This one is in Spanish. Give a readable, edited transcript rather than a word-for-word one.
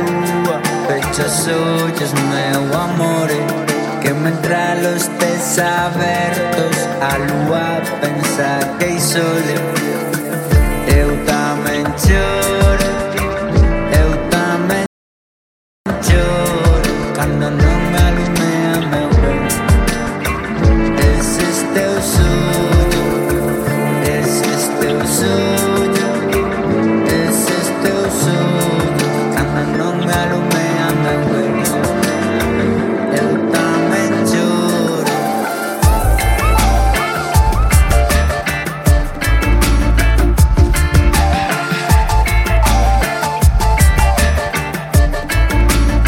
lua, pecho soggias meu amore, que mentre lo stessa avertos a lua pensa che i sole